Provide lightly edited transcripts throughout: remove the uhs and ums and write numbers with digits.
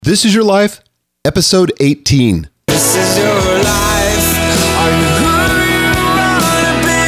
This is Your Life, episode 18. This is your life. Are you who you wanna be?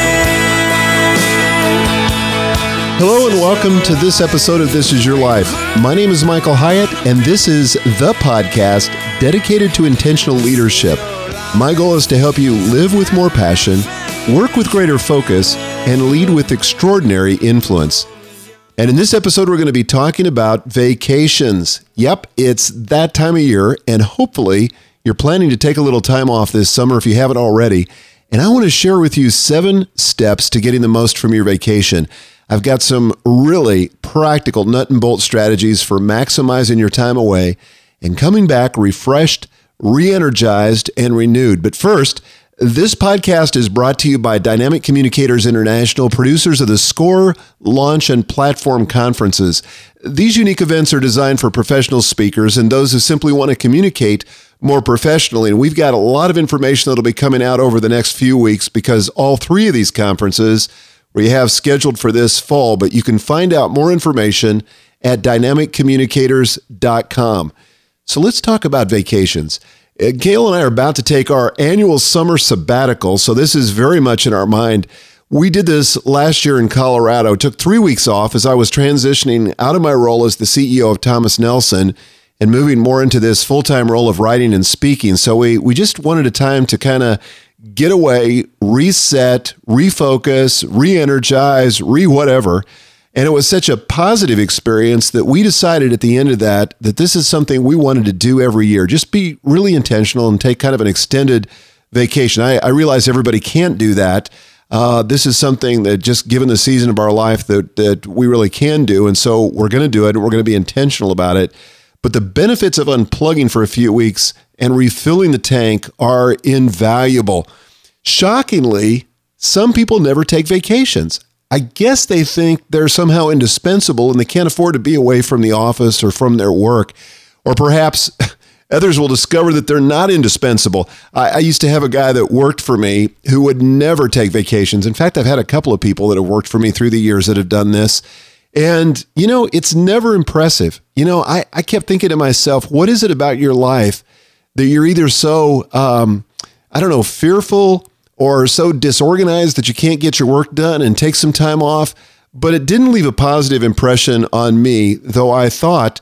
Hello and welcome to this episode of This is Your Life. My name is Michael Hyatt, and this is the podcast dedicated to intentional leadership. My goal is to help you live with more passion, work with greater focus, and lead with extraordinary influence. And in this episode, we're going to be talking about vacations. Yep, it's that time of year, and hopefully you're planning to take a little time off this summer if you haven't already. And I want to share with you 7 steps to getting the most from your vacation. I've got some really practical nut and bolt strategies for maximizing your time away and coming back refreshed, re-energized, and renewed. But first, this podcast is brought to you by Dynamic Communicators International, producers of the SCORE, Launch, and Platform conferences. These unique events are designed for professional speakers and those who simply want to communicate more professionally. And we've got a lot of information that'll be coming out over the next few weeks because all 3 of these conferences we have scheduled for this fall, but you can find out more information at dynamiccommunicators.com. So let's talk about vacations. Gail and I are about to take our annual summer sabbatical, so this is very much in our mind. We did this last year in Colorado, took 3 weeks off as I was transitioning out of my role as the CEO of Thomas Nelson and moving more into this full-time role of writing and speaking. So we just wanted a time to kind of get away, reset, refocus, re-energize, re-whatever. And it was such a positive experience that we decided at the end of that this is something we wanted to do every year. Just be really intentional and take kind of an extended vacation. I realize everybody can't do that. This is something that just given the season of our life that we really can do. And so we're going to do it and we're going to be intentional about it. But the benefits of unplugging for a few weeks and refilling the tank are invaluable. Shockingly, some people never take vacations. I guess they think they're somehow indispensable and they can't afford to be away from the office or from their work. Or perhaps others will discover that they're not indispensable. I used to have a guy that worked for me who would never take vacations. In fact, I've had a couple of people that have worked for me through the years that have done this. And, it's never impressive. I kept thinking to myself, what is it about your life that you're either so, fearful or so disorganized that you can't get your work done and take some time off? But it didn't leave a positive impression on me, though I thought,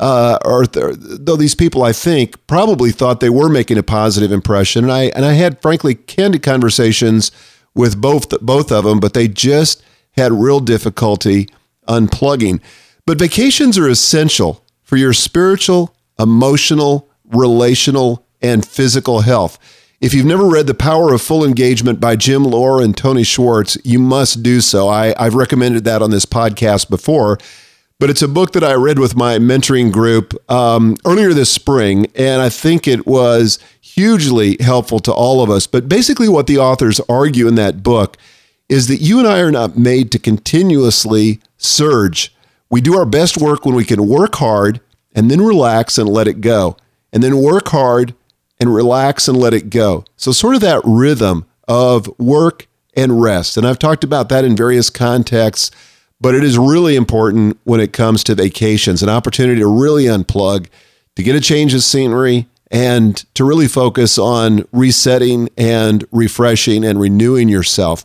though these people, I think, probably thought they were making a positive impression. And I had, frankly, candid conversations with both of them, but they just had real difficulty unplugging. But vacations are essential for your spiritual, emotional, relational, and physical health. If you've never read The Power of Full Engagement by Jim Lohr and Tony Schwartz, you must do so. I've recommended that on this podcast before, but it's a book that I read with my mentoring group earlier this spring, and I think it was hugely helpful to all of us. But basically what the authors argue in that book is that you and I are not made to continuously surge. We do our best work when we can work hard and then relax and let it go, and then work hard and relax and let it go. So sort of that rhythm of work and rest. And I've talked about that in various contexts, but it is really important when it comes to vacations, an opportunity to really unplug, to get a change of scenery, and to really focus on resetting and refreshing and renewing yourself.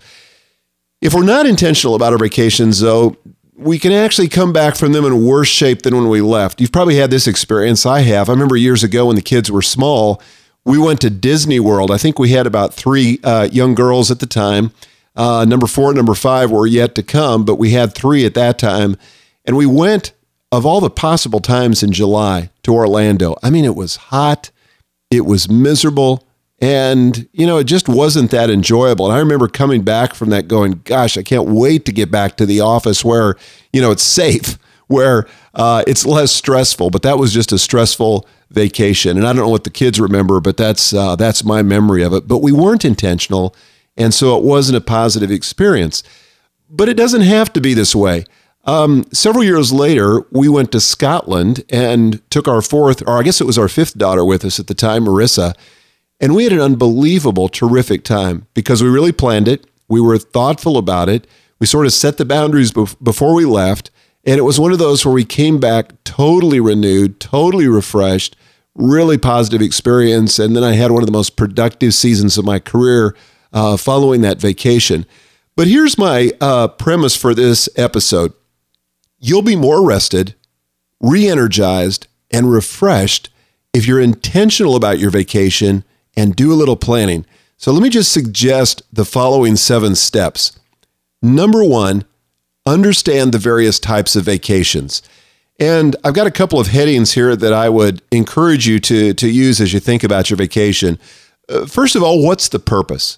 If we're not intentional about our vacations, though, we can actually come back from them in worse shape than when we left. You've probably had this experience. I have. I remember years ago when the kids were small, we went to Disney World. I think we had about 3 young girls at the time. Number 4 and number 5 were yet to come, but we had 3 at that time. And we went, of all the possible times in July, to Orlando. I mean, it was hot. It was miserable. And, it just wasn't that enjoyable. And I remember coming back from that going, gosh, I can't wait to get back to the office where, it's safe, where it's less stressful. But that was just a stressful vacation. And I don't know what the kids remember, but that's my memory of it. But we weren't intentional, and so it wasn't a positive experience. But it doesn't have to be this way. Several years later, we went to Scotland and took our 4th, or I guess it was our 5th daughter with us at the time, Marissa. And we had an unbelievable, terrific time because we really planned it. We were thoughtful about it. We sort of set the boundaries before we left. And it was one of those where we came back totally renewed, totally refreshed, really positive experience. And then I had one of the most productive seasons of my career following that vacation. But here's my premise for this episode. You'll be more rested, re-energized, and refreshed if you're intentional about your vacation and do a little planning. So let me just suggest the following 7 steps. Number 1, understand the various types of vacations. And I've got a couple of headings here that I would encourage you to use as you think about your vacation. First of all, what's the purpose?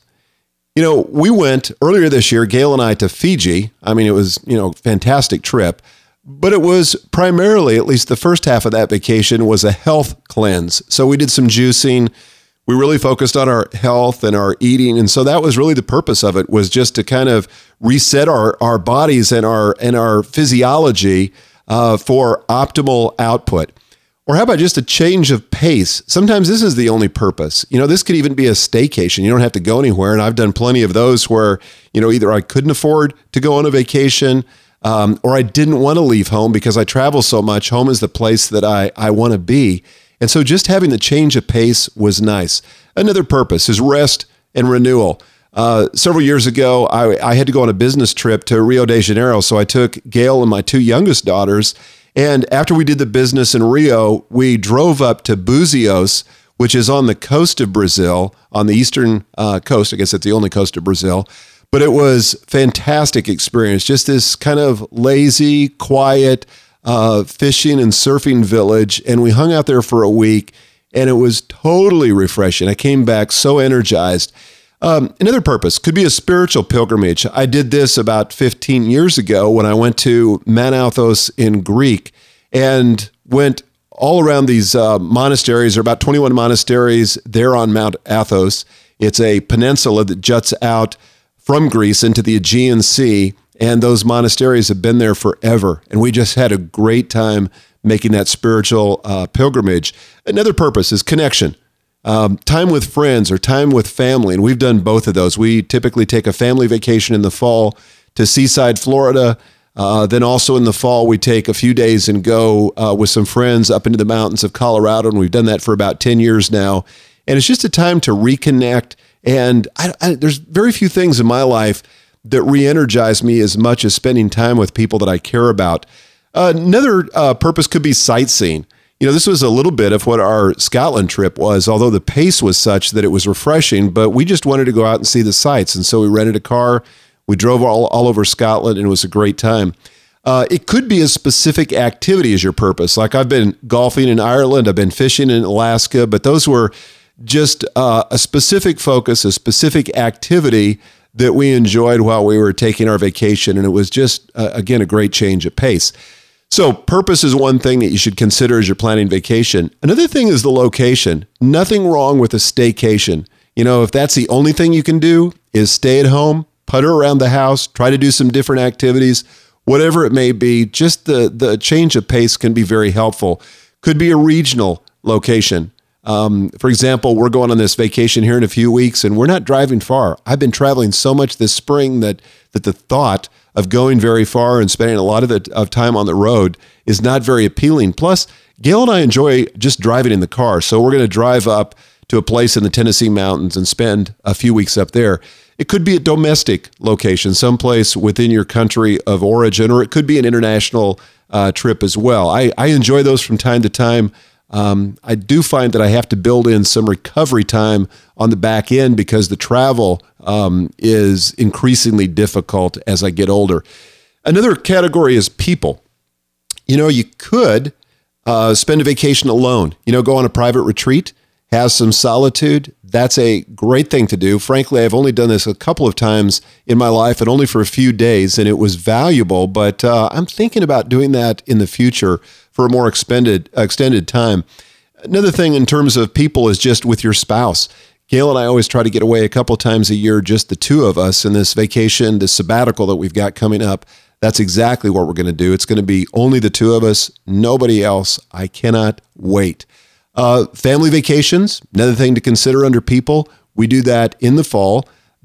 We went earlier this year, Gail and I, to Fiji. I mean, it was, fantastic trip, but it was primarily, at least the first half of that vacation, was a health cleanse. So we did some juicing. We really focused on our health and our eating. And so that was really the purpose of it, was just to kind of reset our bodies and our physiology for optimal output. Or how about just a change of pace? Sometimes this is the only purpose. This could even be a staycation. You don't have to go anywhere. And I've done plenty of those where, either I couldn't afford to go on a vacation or I didn't want to leave home because I travel so much. Home is the place that I want to be. And so just having the change of pace was nice. Another purpose is rest and renewal. Several years ago, I had to go on a business trip to Rio de Janeiro. So I took Gail and my 2 youngest daughters. And after we did the business in Rio, we drove up to Búzios, which is on the coast of Brazil, on the eastern coast. I guess it's the only coast of Brazil. But it was fantastic experience. Just this kind of lazy, quiet fishing and surfing village. And we hung out there for a week, and it was totally refreshing. I came back so energized. Another purpose could be a spiritual pilgrimage. I did this about 15 years ago when I went to Mount Athos in Greek and went all around these monasteries. There are about 21 monasteries there on Mount Athos. It's a peninsula that juts out from Greece into the Aegean Sea, and those monasteries have been there forever. And we just had a great time making that spiritual pilgrimage. Another purpose is connection. Time with friends or time with family. And we've done both of those. We typically take a family vacation in the fall to Seaside, Florida. Then also in the fall, we take a few days and go with some friends up into the mountains of Colorado. And we've done that for about 10 years now. And it's just a time to reconnect. And there's very few things in my life that re-energize me as much as spending time with people that I care about. Another purpose could be sightseeing. This was a little bit of what our Scotland trip was, although the pace was such that it was refreshing, but we just wanted to go out and see the sights. And so we rented a car, we drove all over Scotland, and it was a great time. It could be a specific activity as your purpose. Like I've been golfing in Ireland, I've been fishing in Alaska, but those were just a specific focus, a specific activity that we enjoyed while we were taking our vacation. And it was just, again, a great change of pace. So purpose is one thing that you should consider as you're planning vacation. Another thing is the location. Nothing wrong with a staycation. If that's the only thing you can do is stay at home, putter around the house, try to do some different activities, whatever it may be, just the change of pace can be very helpful. Could be a regional location. For example, we're going on this vacation here in a few weeks and we're not driving far. I've been traveling so much this spring that the thought of going very far and spending a lot of time on the road is not very appealing. Plus, Gail and I enjoy just driving in the car. So we're going to drive up to a place in the Tennessee mountains and spend a few weeks up there. It could be a domestic location, someplace within your country of origin, or it could be an international trip as well. I enjoy those from time to time. I do find that I have to build in some recovery time on the back end because the travel is increasingly difficult as I get older. Another category is people. You could spend a vacation alone, go on a private retreat, have some solitude. That's a great thing to do. Frankly, I've only done this a couple of times in my life and only for a few days, and it was valuable, but I'm thinking about doing that in the future for a more extended time. Another thing in terms of people is just with your spouse. Gail and I always try to get away a couple of times a year, just the two of us, in this vacation, this sabbatical that we've got coming up. That's exactly what we're going to do. It's going to be only the two of us, nobody else. I cannot wait. Family vacations, another thing to consider under people. We do that in the fall.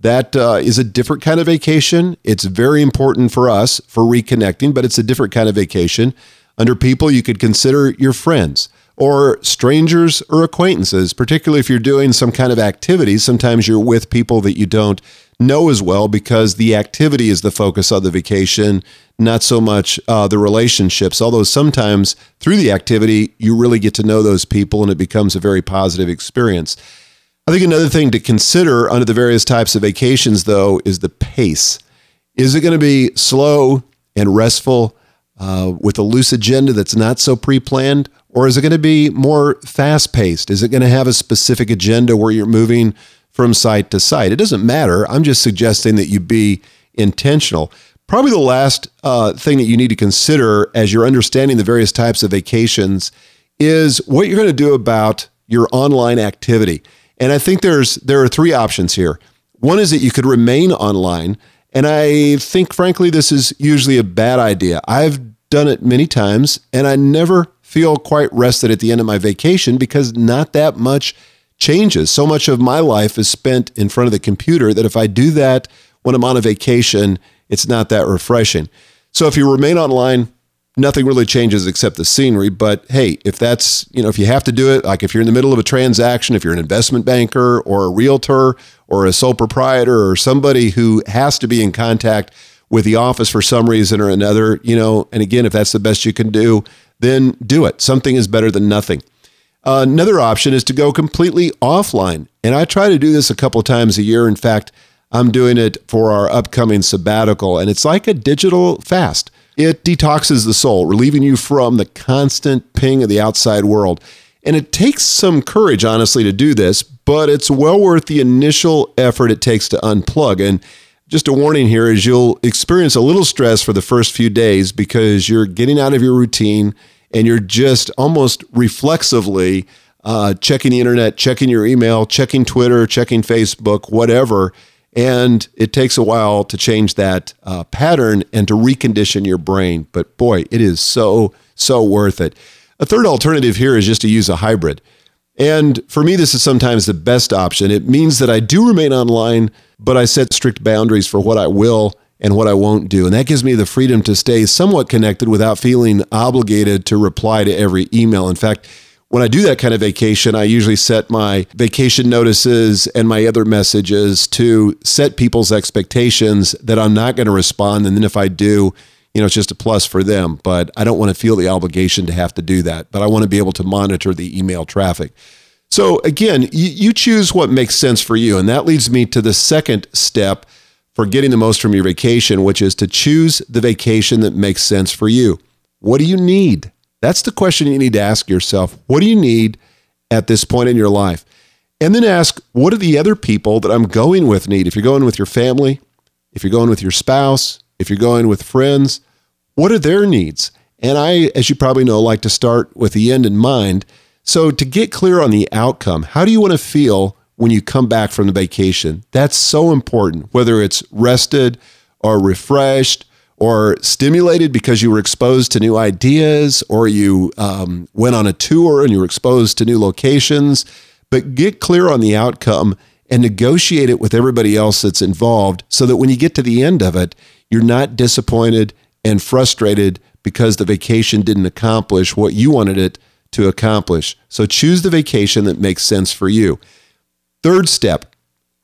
That is a different kind of vacation. It's very important for us for reconnecting, but it's a different kind of vacation. Under people, you could consider your friends or strangers or acquaintances, particularly if you're doing some kind of activity. Sometimes you're with people that you don't know as well because the activity is the focus of the vacation, not so much the relationships. Although sometimes through the activity, you really get to know those people and it becomes a very positive experience. I think another thing to consider under the various types of vacations, though, is the pace. Is it going to be slow and restful with a loose agenda that's not so pre-planned? Or is it going to be more fast-paced? Is it going to have a specific agenda where you're moving from site to site? It doesn't matter. I'm just suggesting that you be intentional. Probably the last thing that you need to consider as you're understanding the various types of vacations is what you're going to do about your online activity. And I think there are three options here. One is that you could remain online. And I think, frankly, this is usually a bad idea. I've done it many times, and I never feel quite rested at the end of my vacation because not that much changes. So much of my life is spent in front of the computer that if I do that when I'm on a vacation, it's not that refreshing. So if you remain online, nothing really changes except the scenery. But hey, if you have to do it, like if you're in the middle of a transaction, if you're an investment banker or a realtor or a sole proprietor or somebody who has to be in contact with the office for some reason or another, and again, if that's the best you can do, then do it. Something is better than nothing. Another option is to go completely offline. And I try to do this a couple of times a year. In fact, I'm doing it for our upcoming sabbatical, and it's like a digital fast. It detoxes the soul, relieving you from the constant ping of the outside world. And it takes some courage, honestly, to do this, but it's well worth the initial effort it takes to unplug. And just a warning here is you'll experience a little stress for the first few days because you're getting out of your routine and you're just almost reflexively checking the internet, checking your email, checking Twitter, checking Facebook, whatever. And it takes a while to change that pattern and to recondition your brain. But boy, it is so worth it. A third alternative here is just to use a hybrid. And for me, this is sometimes the best option. It means that I do remain online, but I set strict boundaries for what I will and what I won't do. And that gives me the freedom to stay somewhat connected without feeling obligated to reply to every email. In fact, when I do that kind of vacation, I usually set my vacation notices and my other messages to set people's expectations that I'm not going to respond. And then if I do, it's just a plus for them. But I don't want to feel the obligation to have to do that. But I want to be able to monitor the email traffic. So again, you choose what makes sense for you. And that leads me to the second step for getting the most from your vacation, which is to choose the vacation that makes sense for you. What do you need? That's the question you need to ask yourself. What do you need at this point in your life? And then ask, what do the other people that I'm going with need? If you're going with your family, if you're going with your spouse, if you're going with friends, what are their needs? And I, as you probably know, like to start with the end in mind. So to get clear on the outcome, how do you want to feel when you come back from the vacation? That's so important, whether it's rested or refreshed or stimulated because you were exposed to new ideas, or you went on a tour and you were exposed to new locations. But get clear on the outcome and negotiate it with everybody else that's involved so that when you get to the end of it, you're not disappointed and frustrated because the vacation didn't accomplish what you wanted it to accomplish. So choose the vacation that makes sense for you. Third step,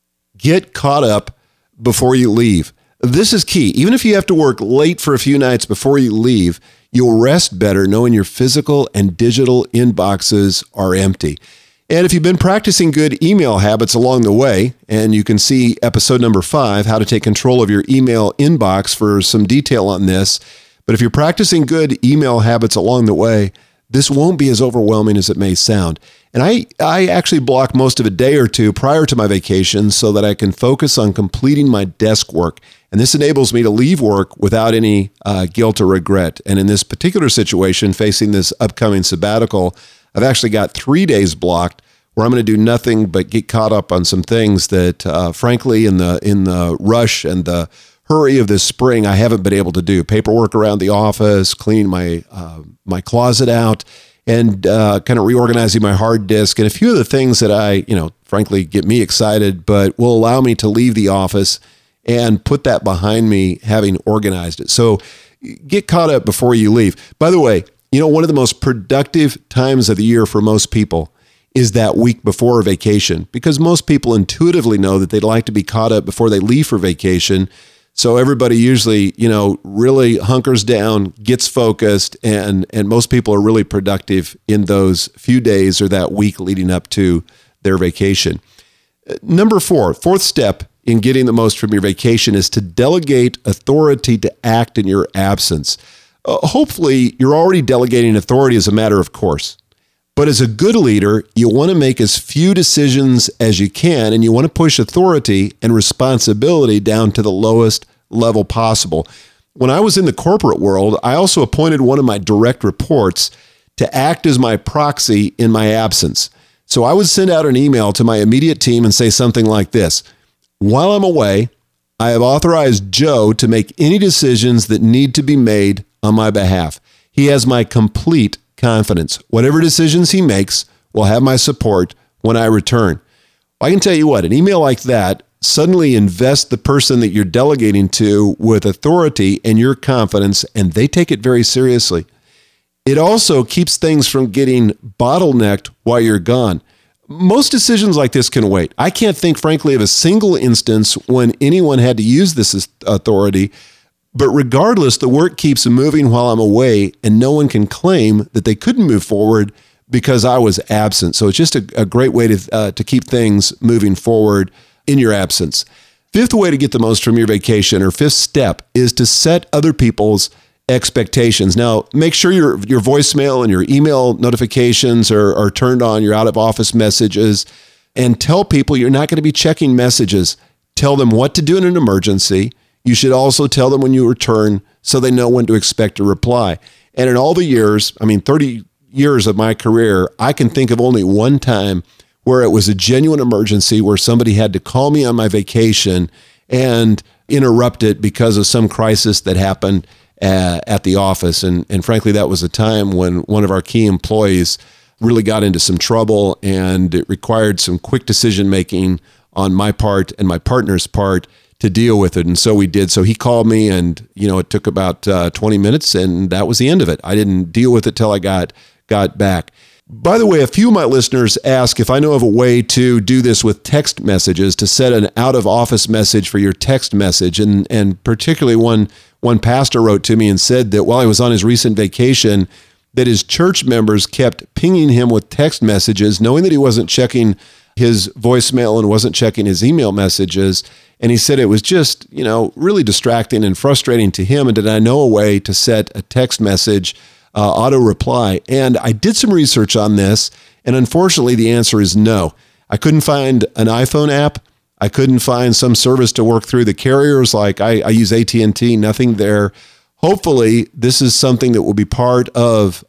get caught up before you leave. This is key. Even if you have to work late for a few nights before you leave, you'll rest better knowing your physical and digital inboxes are empty. And if you've been practicing good email habits along the way, and you can see episode number 5, how to take control of your email inbox, for some detail on this. But if you're practicing good email habits along the way, this won't be as overwhelming as it may sound. And I actually block most of a day or two prior to my vacation so that I can focus on completing my desk work. And this enables me to leave work without any guilt or regret. And in this particular situation, facing this upcoming sabbatical, I've actually got 3 days blocked where I'm going to do nothing but get caught up on some things that, frankly, in the rush and the hurry of this spring, I haven't been able to do. Paperwork around the office, clean my closet out, and kind of reorganizing my hard disk and a few of the things that frankly get me excited, but will allow me to leave the office and put that behind me, having organized it. So get caught up before you leave. By the way, one of the most productive times of the year for most people is that week before vacation, because most people intuitively know that they'd like to be caught up before they leave for vacation. So everybody usually, really hunkers down, gets focused, and most people are really productive in those few days or that week leading up to their vacation. Number fourth step in getting the most from your vacation is to delegate authority to act in your absence. Hopefully, you're already delegating authority as a matter of course. But as a good leader, you want to make as few decisions as you can, and you want to push authority and responsibility down to the lowest level possible. When I was in the corporate world, I also appointed one of my direct reports to act as my proxy in my absence. So I would send out an email to my immediate team and say something like this: while I'm away, I have authorized Joe to make any decisions that need to be made on my behalf. He has my complete confidence. Whatever decisions he makes will have my support when I return. I can tell you what, an email like that suddenly invests the person that you're delegating to with authority and your confidence, and they take it very seriously. It also keeps things from getting bottlenecked while you're gone. Most decisions like this can wait. I can't think, frankly, of a single instance when anyone had to use this authority. But regardless, the work keeps moving while I'm away, and no one can claim that they couldn't move forward because I was absent. So it's just a great way to keep things moving forward in your absence. Fifth way to get the most from your vacation, or fifth step, is to set other people's expectations. Now, make sure your voicemail and your email notifications are turned on, your out-of-office messages, and tell people you're not going to be checking messages. Tell them what to do in an emergency. You should also tell them when you return so they know when to expect a reply. And in all the years, 30 years of my career, I can think of only one time where it was a genuine emergency where somebody had to call me on my vacation and interrupt it because of some crisis that happened at the office. And frankly, that was a time when one of our key employees really got into some trouble, and it required some quick decision-making on my part and my partner's part to deal with it. And so we did. So he called me, and, it took about 20 minutes, and that was the end of it. I didn't deal with it till I got back. By the way, a few of my listeners ask if I know of a way to do this with text messages, to set an out-of-office message for your text message. And particularly one pastor wrote to me and said that while he was on his recent vacation, that his church members kept pinging him with text messages, knowing that he wasn't checking his voicemail and wasn't checking his email messages. And he said it was just, really distracting and frustrating to him. And did I know a way to set a text message auto reply? And I did some research on this, and unfortunately the answer is no. I couldn't find an iPhone app. I couldn't find some service to work through the carriers. Like I use AT&T, nothing there. Hopefully this is something that will be part of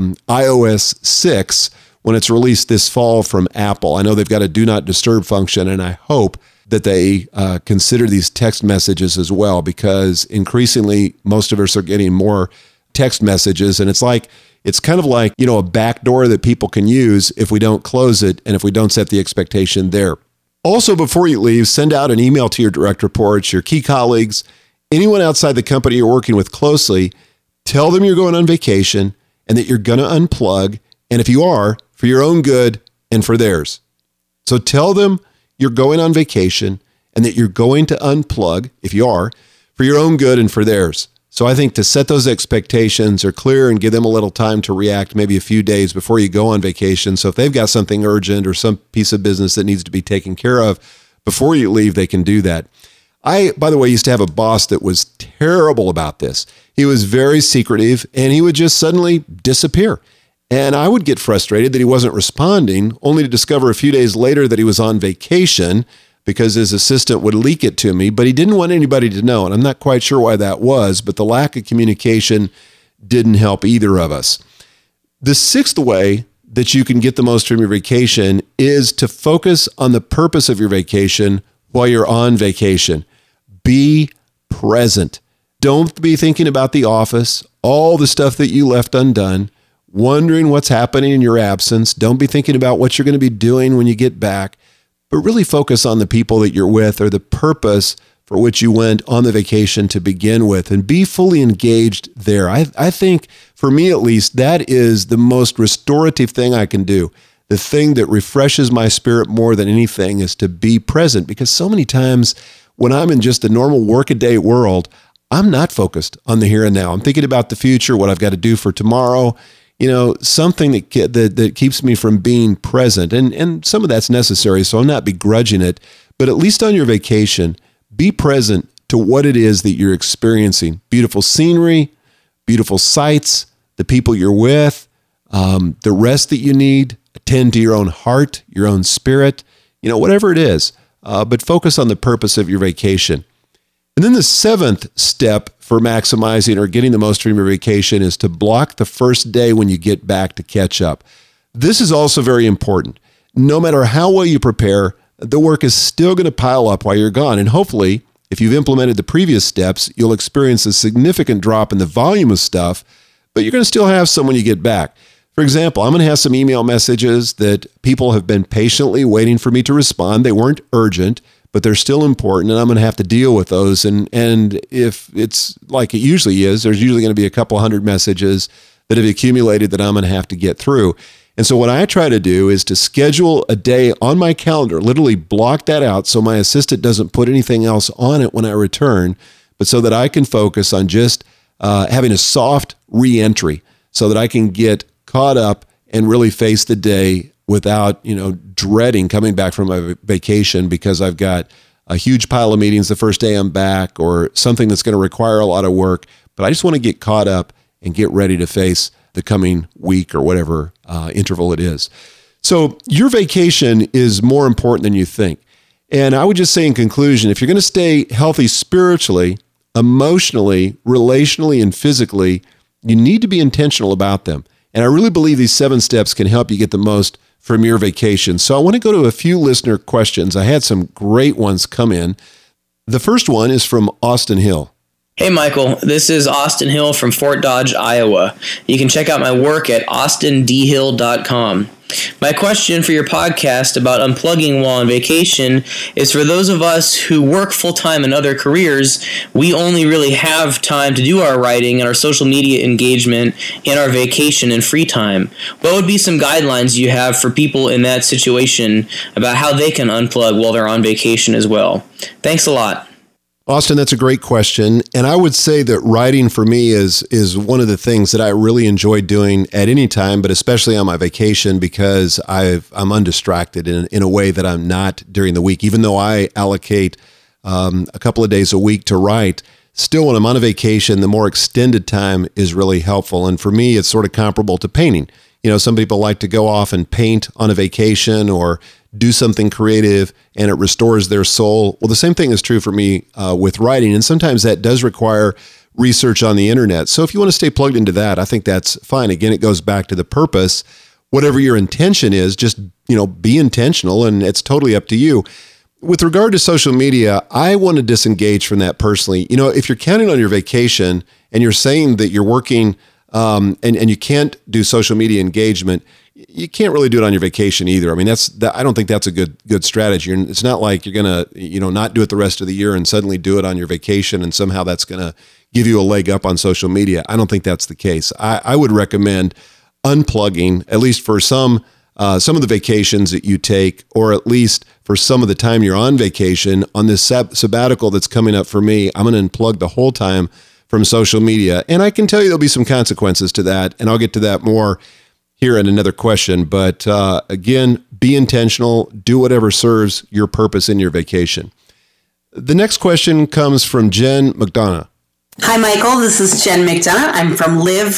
iOS 6 when it's released this fall from Apple. I know they've got a do not disturb function, and I hope that they consider these text messages as well, because increasingly most of us are getting more text messages, and it's kind of like, a back door that people can use if we don't close it and if we don't set the expectation there. Also, before you leave, send out an email to your direct reports, your key colleagues, anyone outside the company you're working with closely. Tell them you're going on vacation and that you're going to unplug, and if you are, for your own good and for theirs. So tell them you're going on vacation and that you're going to unplug, if you are, for your own good and for theirs. So I think to set those expectations are clear and give them a little time to react, maybe a few days before you go on vacation. So if they've got something urgent or some piece of business that needs to be taken care of before you leave, they can do that. I, by the way, used to have a boss that was terrible about this. He was very secretive, and he would just suddenly disappear. And I would get frustrated that he wasn't responding, only to discover a few days later that he was on vacation because his assistant would leak it to me, but he didn't want anybody to know. And I'm not quite sure why that was, but the lack of communication didn't help either of us. The sixth way that you can get the most from your vacation is to focus on the purpose of your vacation while you're on vacation. Be present. Don't be thinking about the office, all the stuff that you left undone. wondering what's happening in your absence. Don't be thinking about what you're going to be doing when you get back, but really focus on the people that you're with or the purpose for which you went on the vacation to begin with, and be fully engaged there. I think, for me at least, that is the most restorative thing I can do. The thing that refreshes my spirit more than anything is to be present, because so many times when I'm in just a normal workaday world, I'm not focused on the here and now. I'm thinking about the future, what I've got to do for tomorrow, something that keeps me from being present. And some of that's necessary, so I'm not begrudging it. But at least on your vacation, be present to what it is that you're experiencing. Beautiful scenery, beautiful sights, the people you're with, the rest that you need. Attend to your own heart, your own spirit, whatever it is. But focus on the purpose of your vacation. And then the seventh step for maximizing or getting the most from your vacation is to block the first day when you get back to catch up. This is also very important. No matter how well you prepare, the work is still going to pile up while you're gone. And hopefully, if you've implemented the previous steps, you'll experience a significant drop in the volume of stuff, but you're going to still have some when you get back. For example, I'm going to have some email messages that people have been patiently waiting for me to respond. They weren't urgent, but they're still important, and I'm going to have to deal with those. And if it's like it usually is, there's usually going to be a couple hundred messages that have accumulated that I'm going to have to get through. And so what I try to do is to schedule a day on my calendar, literally block that out so my assistant doesn't put anything else on it when I return, but so that I can focus on just having a soft re-entry so that I can get caught up and really face the day without, dreading coming back from my vacation because I've got a huge pile of meetings the first day I'm back or something that's going to require a lot of work. But I just want to get caught up and get ready to face the coming week or whatever interval it is. So your vacation is more important than you think. And I would just say in conclusion, if you're going to stay healthy spiritually, emotionally, relationally, and physically, you need to be intentional about them. And I really believe these 7 steps can help you get the most from your vacation. So I want to go to a few listener questions. I had some great ones come in. The first one is from Austin Hill. Hey, Michael. This is Austin Hill from Fort Dodge, Iowa. You can check out my work at austindhill.com. My question for your podcast about unplugging while on vacation is for those of us who work full-time in other careers, we only really have time to do our writing and our social media engagement in our vacation and free time. What would be some guidelines you have for people in that situation about how they can unplug while they're on vacation as well? Thanks a lot. Austin, that's a great question. And I would say that writing for me is one of the things that I really enjoy doing at any time, but especially on my vacation because I'm undistracted in a way that I'm not during the week. Even though I allocate a couple of days a week to write, still when I'm on a vacation, the more extended time is really helpful. And for me, it's sort of comparable to painting. Some people like to go off and paint on a vacation or do something creative and it restores their soul. Well, the same thing is true for me with writing. And sometimes that does require research on the internet. So if you want to stay plugged into that, I think that's fine. Again, it goes back to the purpose. Whatever your intention is, just, be intentional and it's totally up to you. With regard to social media, I want to disengage from that personally. If you're counting on your vacation and you're saying that you're working and you can't do social media engagement, you can't really do it on your vacation either. I mean, I don't think that's a good strategy. It's not like you're going to, not do it the rest of the year and suddenly do it on your vacation and somehow that's going to give you a leg up on social media. I don't think that's the case. I would recommend unplugging, at least for some of the vacations that you take, or at least for some of the time you're on vacation. On this sabbatical that's coming up for me, I'm going to unplug the whole time from social media. And I can tell you there'll be some consequences to that, and I'll get to that more here in another question. But again, be intentional, do whatever serves your purpose in your vacation. The next question comes from Jen McDonough. Hi, Michael. This is Jen McDonough. I'm from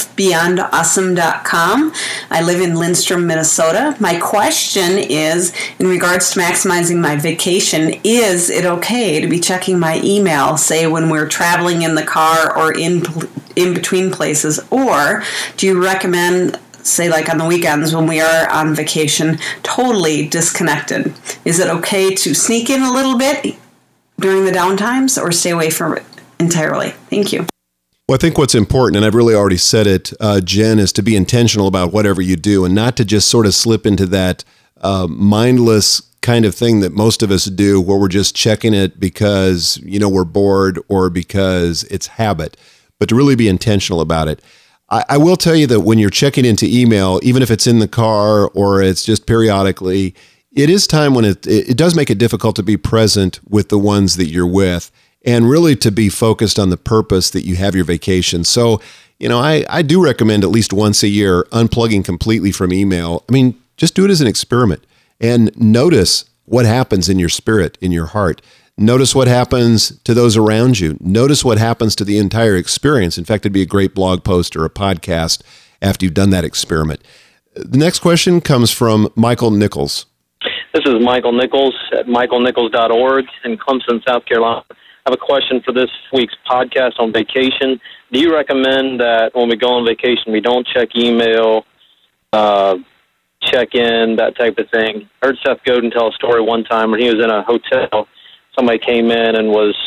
livebeyondawesome.com. I live in Lindstrom, Minnesota. My question is, in regards to maximizing my vacation, is it okay to be checking my email, say when we're traveling in the car or in between places, or do you recommend, say like on the weekends when we are on vacation, totally disconnected? Is it okay to sneak in a little bit during the downtimes or stay away from it entirely? Thank you. Well, I think what's important, and I've really already said it, Jen, is to be intentional about whatever you do and not to just sort of slip into that mindless kind of thing that most of us do where we're just checking it because, we're bored or because it's habit, but to really be intentional about it. I will tell you that when you're checking into email, even if it's in the car or it's just periodically, it is time when it does make it difficult to be present with the ones that you're with and really to be focused on the purpose that you have your vacation. So, I do recommend at least once a year unplugging completely from email. I mean, just do it as an experiment and notice what happens in your spirit, in your heart. Notice what happens to those around you. Notice what happens to the entire experience. In fact, it'd be a great blog post or a podcast after you've done that experiment. The next question comes from Michael Nichols. This is Michael Nichols at michaelnichols.org in Clemson, South Carolina. I have a question for this week's podcast on vacation. Do you recommend that when we go on vacation, we don't check email, check in, that type of thing? I heard Seth Godin tell a story one time when he was in a hotel. Somebody came in and was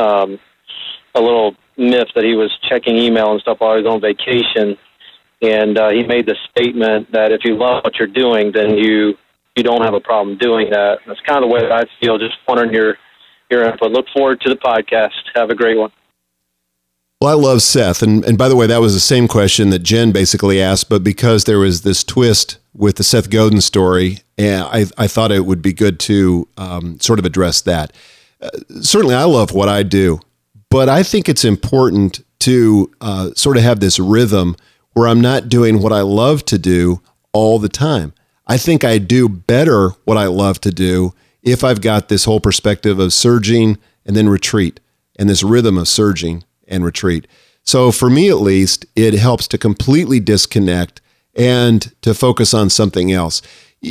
a little miffed that he was checking email and stuff while he was on vacation. And he made the statement that if you love what you're doing, then you don't have a problem doing that. That's kind of the way that I feel. Just wondering your input. Look forward to the podcast. Have a great one. Well, I love Seth. And by the way, that was the same question that Jen basically asked, but because there was this twist with the Seth Godin story, and I thought it would be good to sort of address that. Certainly, I love what I do, but I think it's important to sort of have this rhythm where I'm not doing what I love to do all the time. I think I do better what I love to do if I've got this whole perspective of surging and then retreat and this rhythm of surging and retreat. So for me, at least, it helps to completely disconnect and to focus on something else.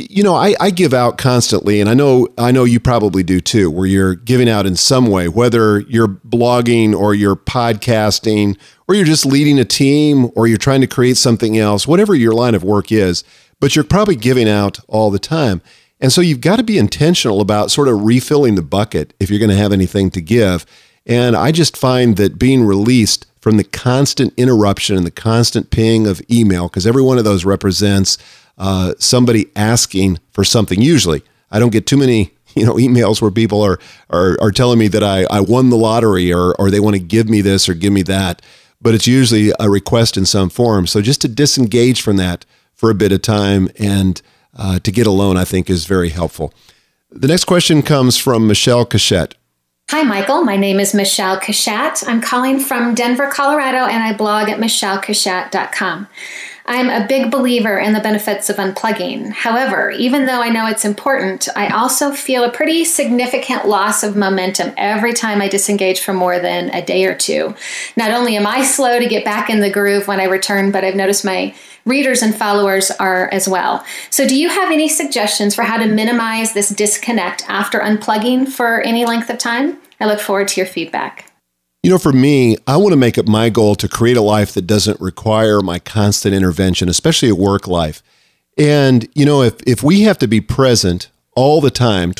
I give out constantly, and I know you probably do too, where you're giving out in some way, whether you're blogging or you're podcasting or you're just leading a team or you're trying to create something else, whatever your line of work is, but you're probably giving out all the time. And so you've got to be intentional about sort of refilling the bucket if you're going to have anything to give. And I just find that being released from the constant interruption and the constant ping of email, because every one of those represents somebody asking for something. Usually, I don't get too many emails where people are telling me that I won the lottery or they want to give me this or give me that. But it's usually a request in some form. So just to disengage from that for a bit of time and to get alone, I think is very helpful. The next question comes from Michelle Cachette. Hi, Michael. My name is Michelle Cachette. I'm calling from Denver, Colorado, and I blog at michellcachette.com. I'm a big believer in the benefits of unplugging. However, even though I know it's important, I also feel a pretty significant loss of momentum every time I disengage for more than a day or two. Not only am I slow to get back in the groove when I return, but I've noticed my readers and followers are as well. So do you have any suggestions for how to minimize this disconnect after unplugging for any length of time? I look forward to your feedback. For me, I want to make it my goal to create a life that doesn't require my constant intervention, especially at work life. And, if we have to be present all the time,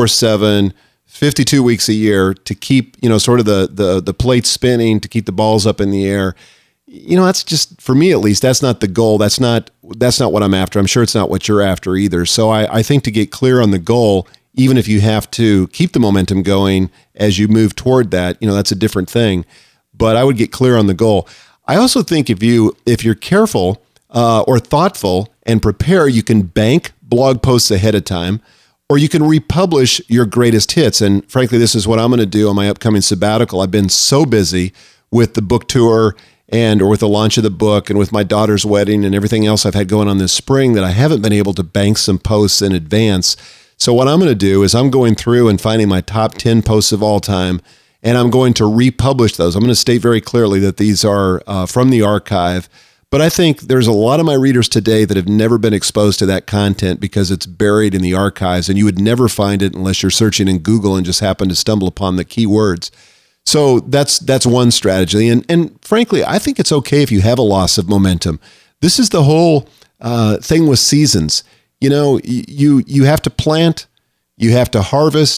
24/7, 52 weeks a year to keep, sort of the plate spinning, to keep the balls up in the air, that's just, for me at least, that's not the goal. That's not what I'm after. I'm sure it's not what you're after either. So I think to get clear on the goal, even if you have to keep the momentum going as you move toward that, that's a different thing. But I would get clear on the goal. I also think if you're careful or thoughtful and prepare, you can bank blog posts ahead of time, or you can republish your greatest hits. And frankly, this is what I'm going to do on my upcoming sabbatical. I've been so busy with the book tour or with the launch of the book and with my daughter's wedding and everything else I've had going on this spring that I haven't been able to bank some posts in advance. So what I'm going to do is I'm going through and finding my top 10 posts of all time, and I'm going to republish those. I'm going to state very clearly that these are from the archive, but I think there's a lot of my readers today that have never been exposed to that content because it's buried in the archives, and you would never find it unless you're searching in Google and just happen to stumble upon the keywords. So that's one strategy. And frankly, I think it's okay if you have a loss of momentum. This is the whole thing with seasons. You have to plant, you have to harvest,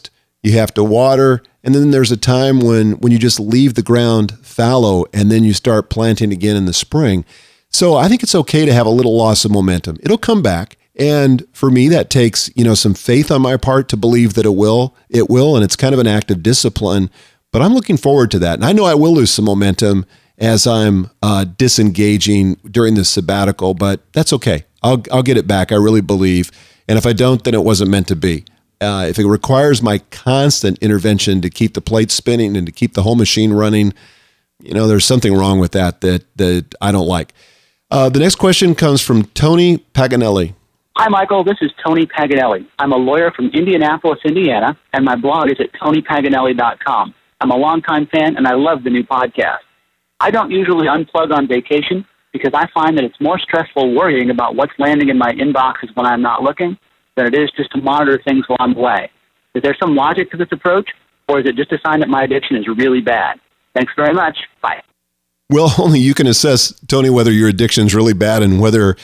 you have to water, and then there's a time when you just leave the ground fallow and then you start planting again in the spring. So I think it's okay to have a little loss of momentum. It'll come back. And for me, that takes, some faith on my part to believe that it will, and it's kind of an act of discipline, but I'm looking forward to that. And I know I will lose some momentum as I'm disengaging during this sabbatical, but that's okay. I'll get it back. I really believe. And if I don't, then it wasn't meant to be. If it requires my constant intervention to keep the plate spinning and to keep the whole machine running, there's something wrong with that I don't like. The next question comes from Tony Paganelli. Hi, Michael. This is Tony Paganelli. I'm a lawyer from Indianapolis, Indiana, and my blog is at tonypaganelli.com. I'm a longtime fan, and I love the new podcast. I don't usually unplug on vacation because I find that it's more stressful worrying about what's landing in my inboxes when I'm not looking than it is just to monitor things while I'm away. Is there some logic to this approach, or is it just a sign that my addiction is really bad? Thanks very much. Bye. Well, only you can assess, Tony, whether your addiction is really bad and whether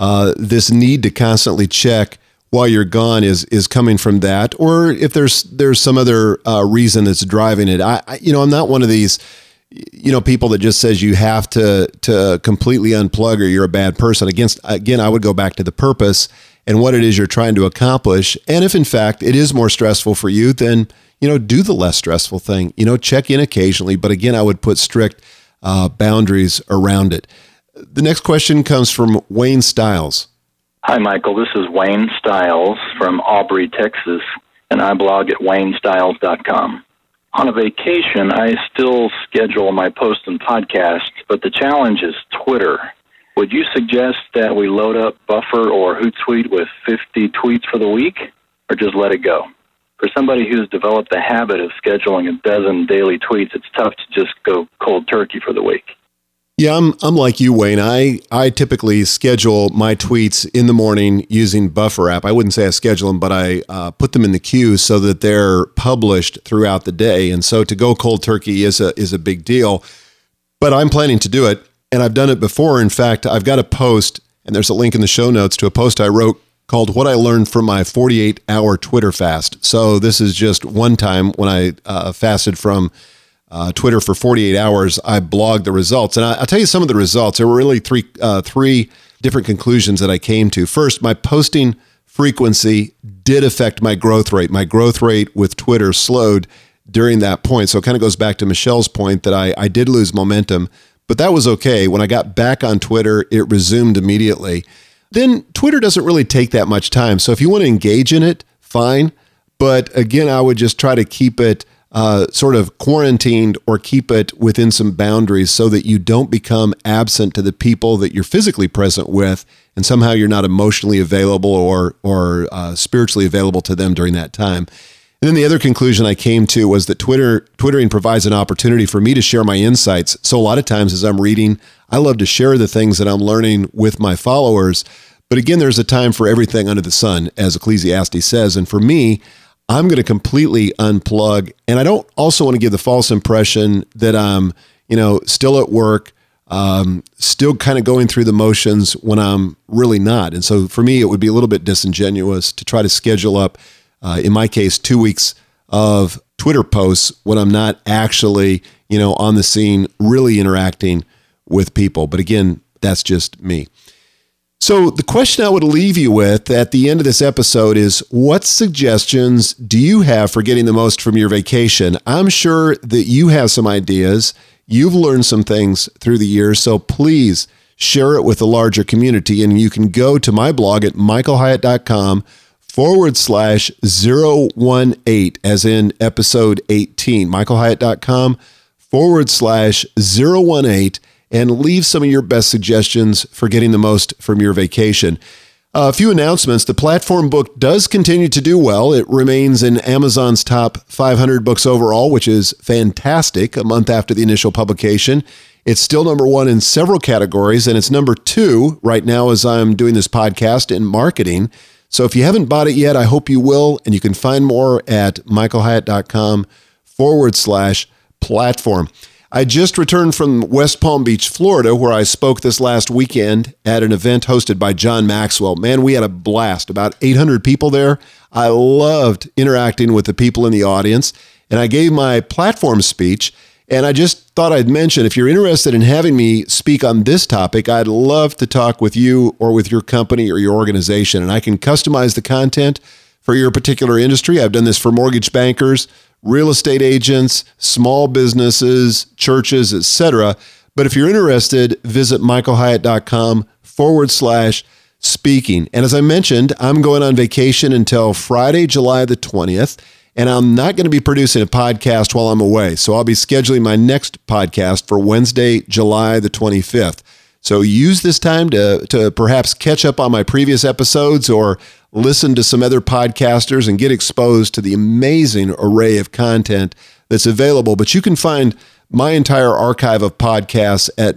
this need to constantly check while you're gone is coming from that, or if there's some other reason that's driving it. I'm not one of these, people that just says you have to completely unplug or you're a bad person. Again, I would go back to the purpose and what it is you're trying to accomplish. And if in fact it is more stressful for you, then, do the less stressful thing, check in occasionally. But again, I would put strict boundaries around it. The next question comes from Wayne Stiles. Hi, Michael. This is Wayne Stiles from Aubrey, Texas, and I blog at waynestyles.com. On a vacation, I still schedule my posts and podcasts, but the challenge is Twitter. Would you suggest that we load up Buffer or Hootsuite with 50 tweets for the week, or just let it go? For somebody who's developed the habit of scheduling a dozen daily tweets, it's tough to just go cold turkey for the week. Yeah, I'm like you, Wayne. I typically schedule my tweets in the morning using Buffer app. I wouldn't say I schedule them, but I put them in the queue so that they're published throughout the day. And so to go cold turkey is a big deal. But I'm planning to do it, and I've done it before. In fact, I've got a post, and there's a link in the show notes to a post I wrote called What I Learned from My 48-Hour Twitter Fast. So this is just one time when I fasted from Twitter for 48 hours, I blogged the results. And I'll tell you some of the results. There were really three different conclusions that I came to. First, my posting frequency did affect my growth rate. My growth rate with Twitter slowed during that point. So it kind of goes back to Michelle's point that I did lose momentum, but that was okay. When I got back on Twitter, it resumed immediately. Then Twitter doesn't really take that much time. So if you want to engage in it, fine. But again, I would just try to keep it sort of quarantined or keep it within some boundaries so that you don't become absent to the people that you're physically present with, and somehow you're not emotionally available or spiritually available to them during that time. And then the other conclusion I came to was that Twittering provides an opportunity for me to share my insights. So a lot of times as I'm reading, I love to share the things that I'm learning with my followers. But again, there's a time for everything under the sun, as Ecclesiastes says. And for me, I'm going to completely unplug. And I don't also want to give the false impression that I'm, still at work, still kind of going through the motions when I'm really not. And so for me, it would be a little bit disingenuous to try to schedule up, in my case, 2 weeks of Twitter posts when I'm not actually, on the scene, really interacting with people. But again, that's just me. So the question I would leave you with at the end of this episode is, what suggestions do you have for getting the most from your vacation? I'm sure that you have some ideas. You've learned some things through the years, so please share it with a larger community. And you can go to my blog at michaelhyatt.com/018, as in episode 18, michaelhyatt.com/018. and leave some of your best suggestions for getting the most from your vacation. A few announcements. The Platform book does continue to do well. It remains in Amazon's top 500 books overall, which is fantastic a month after the initial publication. It's still number one in several categories, and it's number two right now as I'm doing this podcast in marketing. So if you haven't bought it yet, I hope you will, and you can find more at michaelhyatt.com/platform. I just returned from West Palm Beach, Florida, where I spoke this last weekend at an event hosted by John Maxwell. Man, we had a blast. About 800 people there. I loved interacting with the people in the audience, and I gave my platform speech. And I just thought I'd mention, if you're interested in having me speak on this topic, I'd love to talk with you or with your company or your organization. And I can customize the content for your particular industry. I've done this for mortgage bankers, real estate agents, small businesses, churches, etc. But if you're interested, visit michaelhyatt.com/speaking. And as I mentioned, I'm going on vacation until Friday, July the 20th. And I'm not going to be producing a podcast while I'm away. So I'll be scheduling my next podcast for Wednesday, July the 25th. So use this time to perhaps catch up on my previous episodes or listen to some other podcasters and get exposed to the amazing array of content that's available. But you can find my entire archive of podcasts at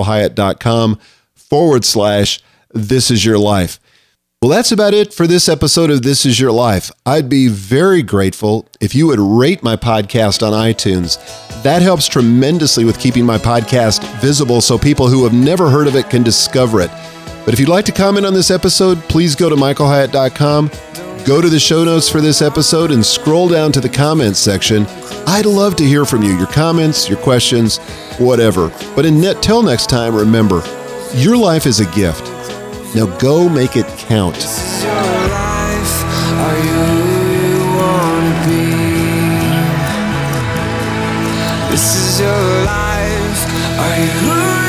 michaelhyatt.com/This Is Your Life. Well, that's about it for this episode of This Is Your Life. I'd be very grateful if you would rate my podcast on iTunes. That helps tremendously with keeping my podcast visible so people who have never heard of it can discover it. But if you'd like to comment on this episode, please go to michaelhyatt.com, go to the show notes for this episode, and scroll down to the comments section. I'd love to hear from you, your comments, your questions, whatever. But till next time, remember, your life is a gift. Now go make it count. This is your life. Are you who you wanna be? This is your life. Are you who